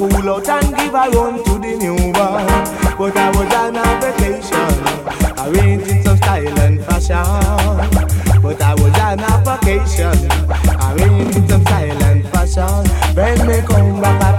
pull out and give a run to the new one. But I was on a vacation, arranging some style and fashion. But I was on a vacation, arranging some style and fashion. When me come back